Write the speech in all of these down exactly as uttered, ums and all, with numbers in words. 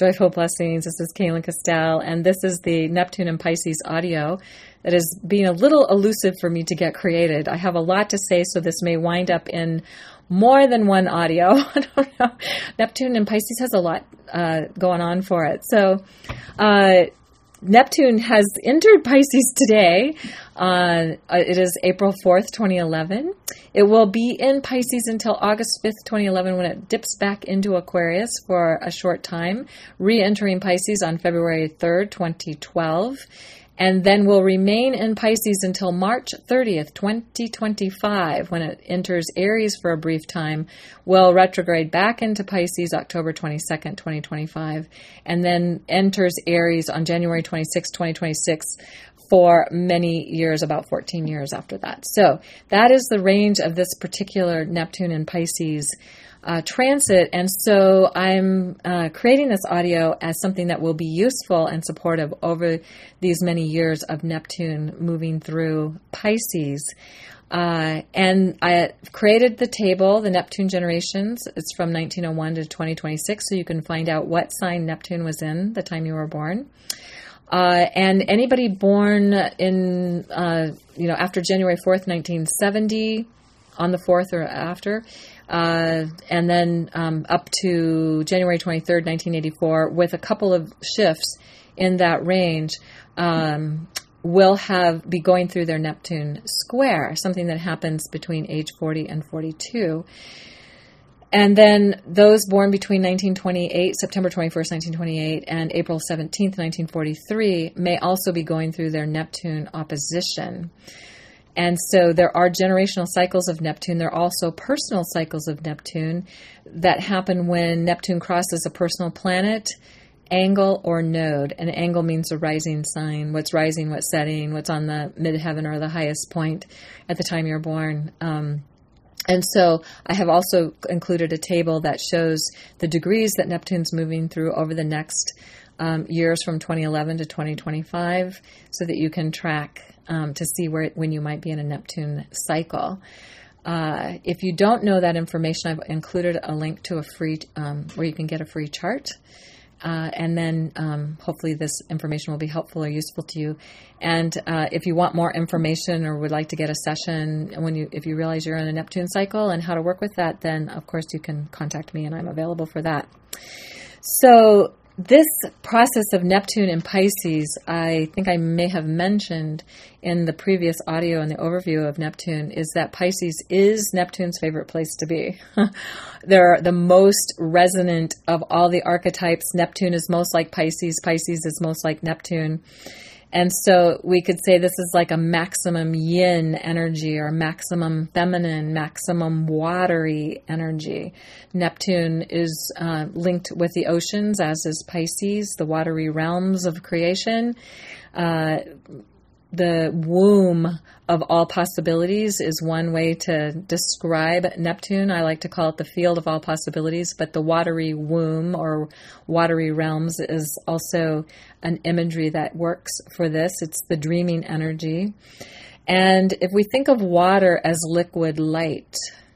Joyful Blessings. This is Kaylin Castell, and this is the Neptune and Pisces audio that is being a little elusive for me to get created. I have a lot to say, so this may wind up in more than one audio. I don't know. Neptune and Pisces has a lot uh, going on for it. So uh, Neptune has entered Pisces today. Uh, it is April fourth, twenty eleven. It will be in Pisces until August fifth, twenty eleven, when it dips back into Aquarius for a short time, re-entering Pisces on February third, twenty twelve. And then will remain in Pisces until March thirtieth, twenty twenty-five, when it enters Aries for a brief time, will retrograde back into Pisces October twenty-second, twenty twenty-five, and then enters Aries on January twenty-sixth, twenty twenty-six, for many years, about fourteen years after that. So that is the range of this particular Neptune and Pisces Uh, transit, and so I'm uh, creating this audio as something that will be useful and supportive over these many years of Neptune moving through Pisces. Uh, and I created the table, the Neptune generations. It's from nineteen oh one to twenty twenty-six, so you can find out what sign Neptune was in the time you were born. Uh, and anybody born in, uh, you know, after January fourth, nineteen seventy, on the fourth or after, Uh, and then um, up to January twenty-third, nineteen eighty-four, with a couple of shifts in that range, um, will have be going through their Neptune square, something that happens between age forty and forty-two. And then those born between nineteen twenty-eight, September twenty-first, nineteen twenty-eight, and April seventeenth, nineteen forty-three, may also be going through their Neptune opposition. And so there are generational cycles of Neptune. There are also personal cycles of Neptune that happen when Neptune crosses a personal planet, angle, or node. An angle means a rising sign, what's rising, what's setting, what's on the midheaven or the highest point at the time you're born. Um, and so I have also included a table that shows the degrees that Neptune's moving through over the next um, years from twenty eleven to twenty twenty-five, so that you can track Um, to see where when you might be in a Neptune cycle. Uh, if you don't know that information, I've included a link to a free, um, where you can get a free chart. Uh, and then um, hopefully this information will be helpful or useful to you. And uh, if you want more information or would like to get a session, when you if you realize you're in a Neptune cycle and how to work with that, then of course you can contact me and I'm available for that. So this process of Neptune and Pisces, I think I may have mentioned in the previous audio in the overview of Neptune, is that Pisces is Neptune's favorite place to be. They're the most resonant of all the archetypes. Neptune is most like Pisces. Pisces is most like Neptune. And so we could say this is like a maximum yin energy or maximum feminine, maximum watery energy. Neptune is uh, linked with the oceans, as is Pisces, the watery realms of creation. Uh, the womb of all possibilities is one way to describe Neptune. I like to call it the field of all possibilities, but the watery womb or watery realms is also an imagery that works for this. It's the dreaming energy. And if we think of water as liquid light,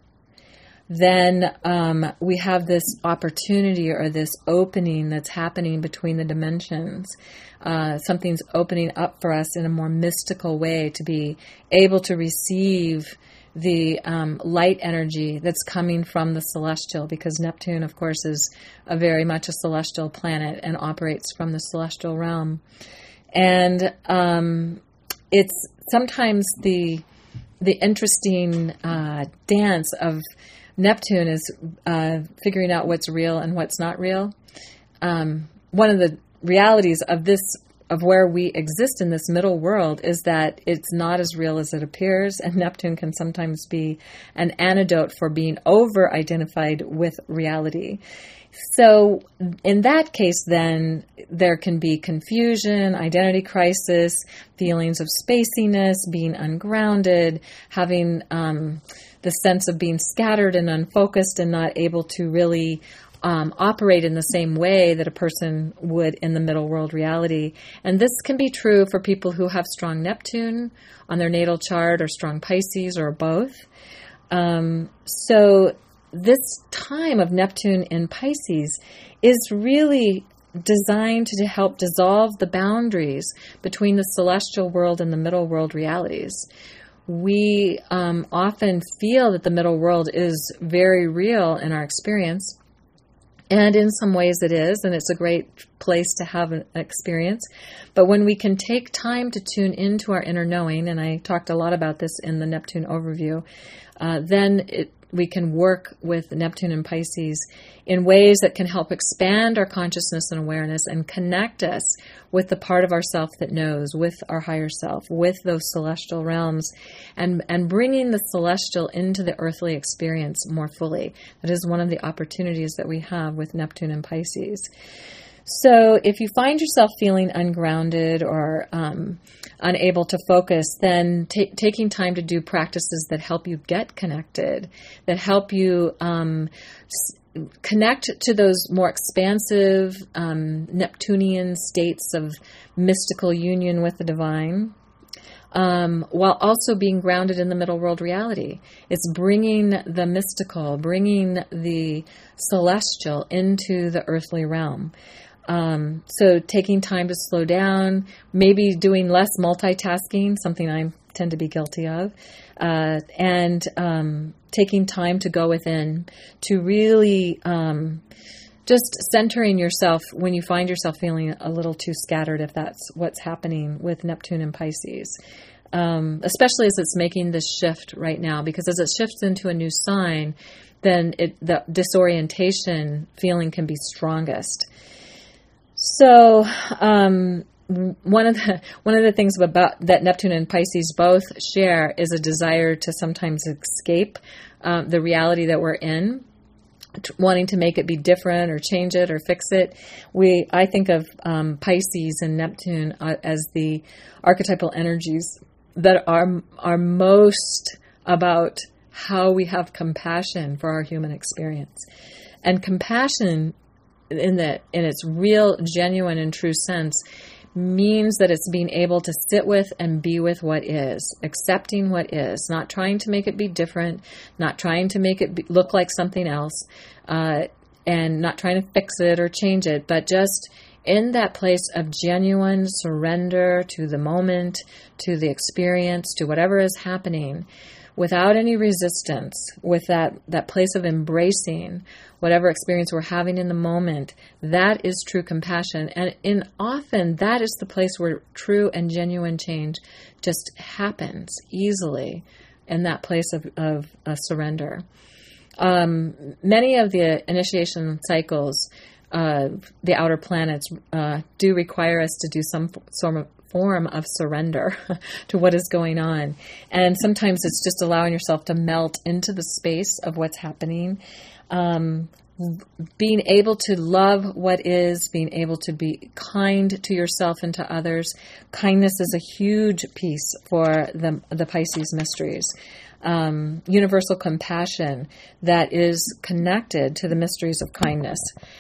then um, we have this opportunity or this opening that's happening between the dimensions. Uh, something's opening up for us in a more mystical way to be able to receive the um, light energy that's coming from the celestial, because Neptune, of course, is a very much a celestial planet and operates from the celestial realm. And um, it's sometimes the the interesting uh, dance of Neptune is uh, figuring out what's real and what's not real. Um, one of the realities of this, of where we exist in this middle world, is that it's not as real as it appears, and Neptune can sometimes be an antidote for being over-identified with reality. So in that case, then, there can be confusion, identity crisis, feelings of spaciness, being ungrounded, having um, the sense of being scattered and unfocused and not able to really um, operate in the same way that a person would in the middle world reality. And this can be true for people who have strong Neptune on their natal chart, or strong Pisces, or both. Um, so this time of Neptune in Pisces is really designed to help dissolve the boundaries between the celestial world and the middle world realities. We um, often feel that the middle world is very real in our experience, and in some ways it is, and it's a great place to have an experience. But when we can take time to tune into our inner knowing, and I talked a lot about this in the Neptune overview, uh, then it, we can work with Neptune and Pisces in ways that can help expand our consciousness and awareness and connect us with the part of ourself that knows, with our higher self, with those celestial realms, and, and bringing the celestial into the earthly experience more fully. That is one of the opportunities that we have with Neptune and Pisces. So if you find yourself feeling ungrounded or um, unable to focus, then t- taking time to do practices that help you get connected, that help you um, s- connect to those more expansive um, Neptunian states of mystical union with the divine, Um, while also being grounded in the middle world reality. It's bringing the mystical, bringing the celestial into the earthly realm. Um, so taking time to slow down, maybe doing less multitasking, something I tend to be guilty of, uh, and um, taking time to go within, to really um, just centering yourself when you find yourself feeling a little too scattered, if that's what's happening with Neptune and Pisces. Um, especially as it's making this shift right now, because as it shifts into a new sign, then it, the disorientation feeling can be strongest. So um, one of the one of the things about that Neptune and Pisces both share is a desire to sometimes escape um, the reality that we're in, wanting to make it be different or change it or fix it. We I think of um, Pisces and Neptune uh, as the archetypal energies that are are most about how we have compassion for our human experience. And compassion in the in its real, genuine, and true sense means that it's being able to sit with and be with what is, accepting what is, not trying to make it be different, not trying to make it be, look like something else, uh, and not trying to fix it or change it, but just in that place of genuine surrender to the moment, to the experience, to whatever is happening, without any resistance, with that, that place of embracing whatever experience we're having in the moment. That is true compassion. And in often that is the place where true and genuine change just happens easily, in that place of, of uh, surrender. Um, many of the initiation cycles, uh, the outer planets, uh, do require us to do some sort of form of surrender to what is going on. And sometimes it's just allowing yourself to melt into the space of what's happening. Um, being able to love what is, being able to be kind to yourself and to others. Kindness is a huge piece for the, the Pisces mysteries. Um, universal compassion that is connected to the mysteries of kindness.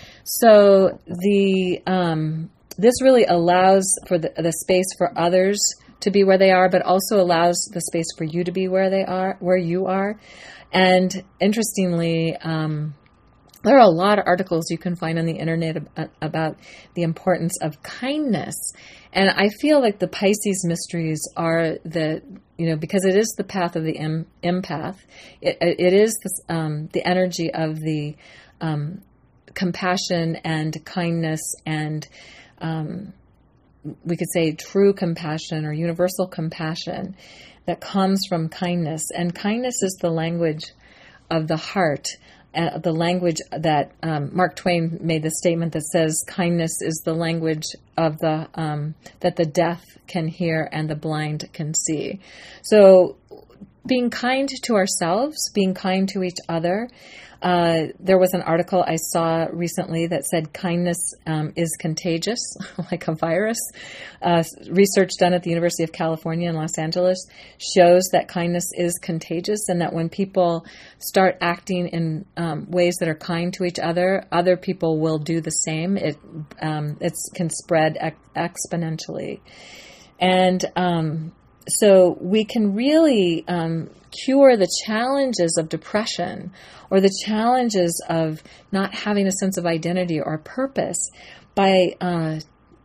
So the um, this really allows for the, the space for others to be where they are, but also allows the space for you to be where they are, where you are. And interestingly, um, there are a lot of articles you can find on the internet about the importance of kindness. And I feel like the Pisces mysteries are the, you know, because it is the path of the em- empath. It, it is the, um, the energy of the um, compassion and kindness and um, we could say true compassion or universal compassion that comes from kindness. And kindness is the language of the heart. Uh, the language that um, Mark Twain made the statement that says kindness is the language of the um, that the deaf can hear and the blind can see. So being kind to ourselves, being kind to each other. Uh, there was an article I saw recently that said kindness um, is contagious, like a virus. Uh, research done at the University of California in Los Angeles shows that kindness is contagious, and that when people start acting in um, ways that are kind to each other, other people will do the same. It um, it can spread ex- exponentially. And um, so we can really um, cure the challenges of depression or the challenges of not having a sense of identity or purpose by uh,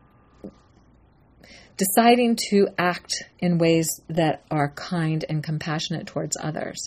deciding to act in ways that are kind and compassionate towards others.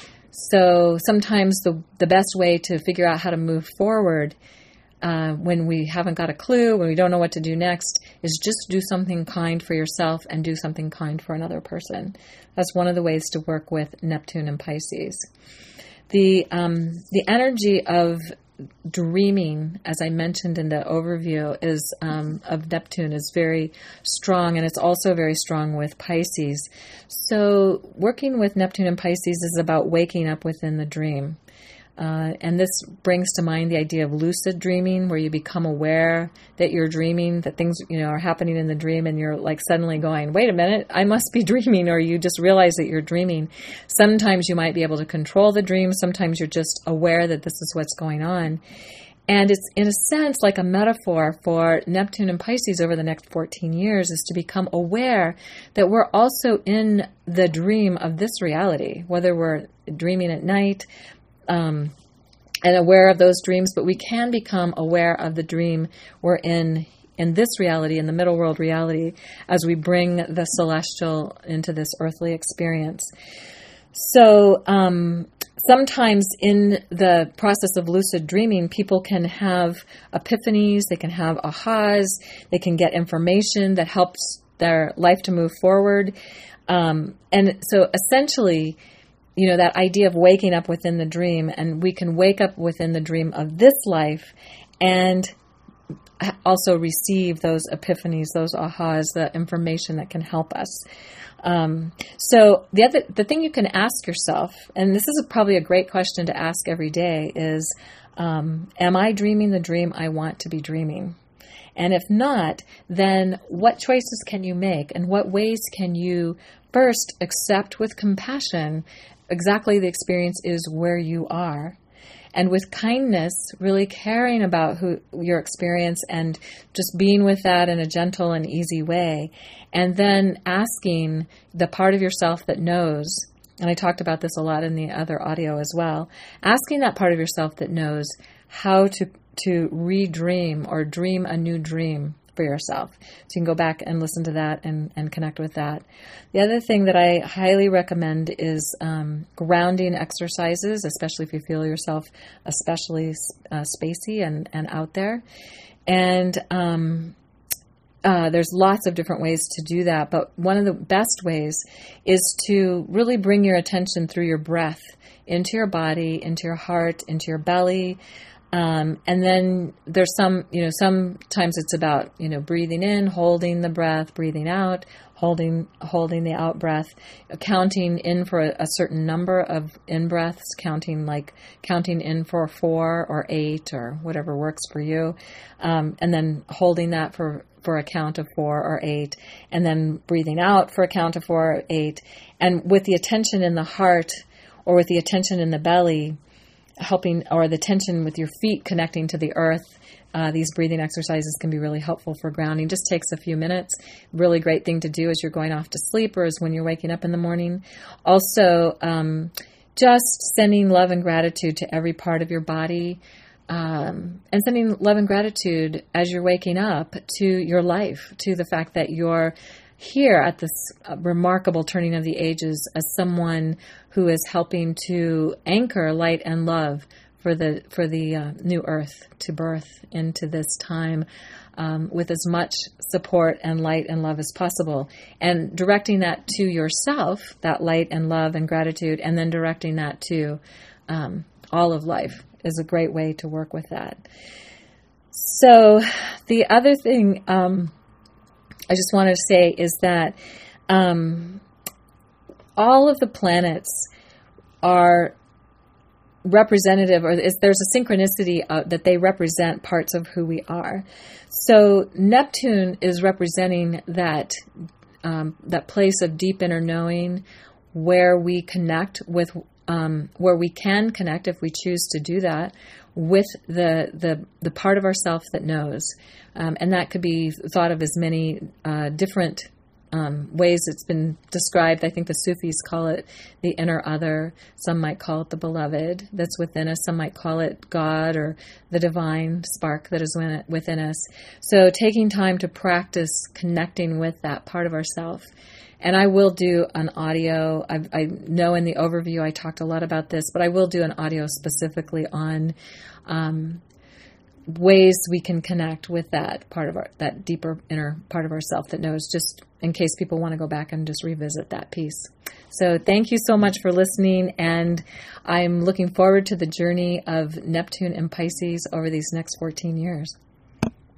So sometimes the the best way to figure out how to move forward uh, when we haven't got a clue, when we don't know what to do next, is just do something kind for yourself and do something kind for another person. That's one of the ways to work with Neptune and Pisces. The um, the energy of dreaming, as I mentioned in the overview, is um, of Neptune is very strong, and it's also very strong with Pisces. So working with Neptune and Pisces is about waking up within the dream. Uh, and this brings to mind the idea of lucid dreaming, where you become aware that you're dreaming, that things, you know, are happening in the dream, and you're like suddenly going, wait a minute, I must be dreaming, or you just realize that you're dreaming. Sometimes you might be able to control the dream. Sometimes you're just aware that this is what's going on. And it's, in a sense, like a metaphor for Neptune and Pisces over the next fourteen years, is to become aware that we're also in the dream of this reality, whether we're dreaming at night, Um, and aware of those dreams, but we can become aware of the dream we're in, in this reality, in the middle world reality, as we bring the celestial into this earthly experience. So um, sometimes in the process of lucid dreaming, people can have epiphanies, they can have ahas, they can get information that helps their life to move forward. Um, and so essentially, you know, that idea of waking up within the dream, and we can wake up within the dream of this life and also receive those epiphanies, those ahas, the information that can help us. Um, so the other, the thing you can ask yourself, and this is probably a great question to ask every day, is, um, am I dreaming the dream I want to be dreaming? And if not, then what choices can you make, and what ways can you first accept with compassion exactly the experience is where you are, and with kindness, really caring about who your experience and just being with that in a gentle and easy way, and then asking the part of yourself that knows, and I talked about this a lot in the other audio as well, asking that part of yourself that knows how to to redream or dream a new dream for yourself. So you can go back and listen to that and, and connect with that. The other thing that I highly recommend is um, grounding exercises, especially if you feel yourself especially uh, spacey and, and out there. And um, uh, there's lots of different ways to do that, but one of the best ways is to really bring your attention through your breath into your body, into your heart, into your belly. Um, and then there's some, you know, sometimes it's about, you know, breathing in, holding the breath, breathing out, holding, holding the out breath, counting in for a, a certain number of in breaths, counting like counting in for four or eight or whatever works for you. Um, and then holding that for, for a count of four or eight, and then breathing out for a count of four or eight. And with the attention in the heart or with the attention in the belly, helping, or the tension with your feet connecting to the earth, uh, these breathing exercises can be really helpful for grounding. Just takes a few minutes. Really great thing to do as you're going off to sleep or as when you're waking up in the morning. Also, um, just sending love and gratitude to every part of your body, um, and sending love and gratitude as you're waking up to your life, to the fact that you're here at this uh, remarkable turning of the ages as someone who is helping to anchor light and love for the for the uh, new earth to birth into this time um, with as much support and light and love as possible, and directing that to yourself, that light and love and gratitude, and then directing that to um, all of life is a great way to work with that. So the other thing um, I just wanted to say is that um, all of the planets are representative, or is, there's a synchronicity uh, that they represent parts of who we are. So Neptune is representing that um, that place of deep inner knowing, where we connect with, um, where we can connect if we choose to do that, with the the the part of ourself that knows. Um, and that could be thought of as many uh, different um, ways it's been described. I think the Sufis call it the inner other. Some might call it the beloved that's within us. Some might call it God or the divine spark that is within us. So taking time to practice connecting with that part of ourself. And I will do an audio. I, I know in the overview I talked a lot about this, but I will do an audio specifically on um, ways we can connect with that part of our, that deeper inner part of ourself that knows, just in case people want to go back and just revisit that piece. So thank you so much for listening, and I'm looking forward to the journey of Neptune and Pisces over these next fourteen years.